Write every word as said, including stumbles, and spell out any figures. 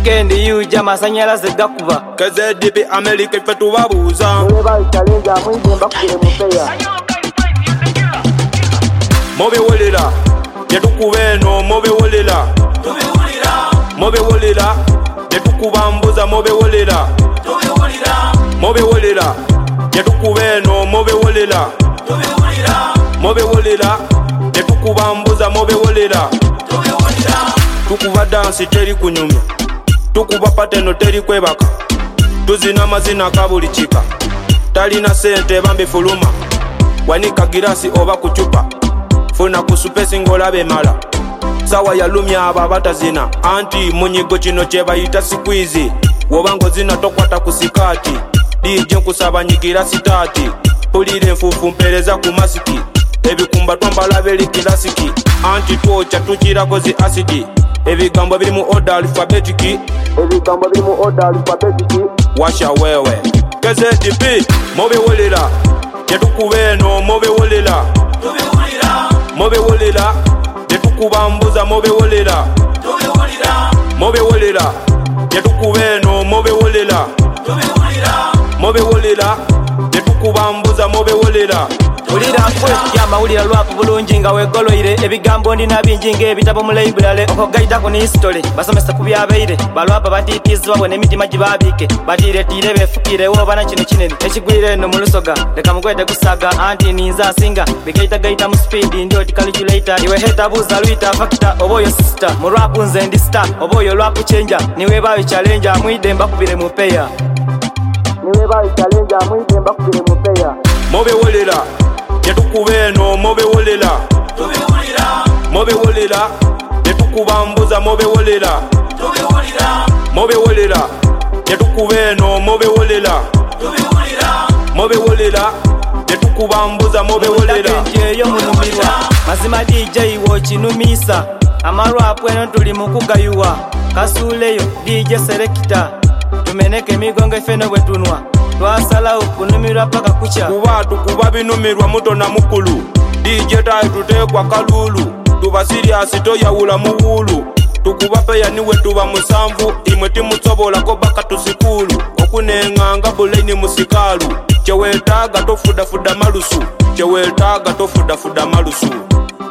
weekend yuja masanyalaze gakuba K Z D P America ife tubabuuza Weba challenge amwide mbakubire mu peya Mobe wolera Yetukuba eno mobe wolera Mobe wolera Yetukuba mbuza mobe wolera Mobe wolera Yetukuba eno mobe wolera Mobe wolera Yetukuba mbuza mobe wolera Tukuba dansi teri kunyumya Tukuba pateno teri kwebaka Tuzina mazina kabuli chika Talina sente bambi fuluma Wanika girasi oba kuchupa Funa kusupesi ngolabe mala Sawa ya lumya aba batazina Anti munyigo chino cheba ita squeeze Wobango zina tokwata kusikati D J nkusaba nyigira sitati Pulire mfufu mpereza kumasiki Ebikumba twambala beli kilasiki Anti tuocha tuchira kozi asidi Ebigambo bili mu order alphabetiki Ebigambo bili mu order alphabetiki Washa wewe K Z D P mobe wolera Yetukuba eno mobe wolera Mobe wolera Yetukuba mbuza mobe wolera Mobe wolera Yetukuba eno mobe wolera Mobe wolera Yetukuba mbuza mobe wolera Ulira kwe yama ulira lwapu bulungi nga wegoloire ebigambo ndina bingi ng'ebitabo mu library okogayitako ne history basomesa ku byabaire balwapa batitizibwa bwe n'emitima gibabiike batiretire befukire woba na kino kinene ekigwire eno mu lusoga leka mugwete kusaga anti ninza asinga bigayitagayita mu speed ndi oti calculator iwe heta buza lwita factor oba oyo sister mu rwapu nze ndi star oba oyo lwapu changer niwe bawe challenge amwide mbakubire mu peya niwe bawe challenge amwide mbakubire mu peya Mobe wolera Yetukuba eno mobe wolera Mobe wolera Yetukuba mbuza mobe wolera Mobe wolera Yetukuba eno mobe wolera Mobe wolera Yetukuba mbuza mobe wolera Eyo munumirwa mazima D J wo kinumisa amarwapu eno tuli mu kugayuwa kasuleyo D J selector tumeneke emigongo ifeno bwe tunwa twasalawo kunumirwa paka kucha kuba tukuba binumirwa muto na mukulu D J tayi tutekwa kalulu tuba serious toyawula mu wulu tukuba peya niwe tuba musanvu imwe timutsobolako baka tusikulu okunenganga buleni musikalu chewetaga tofudafuda malusu chewetaga tofudafuda malusu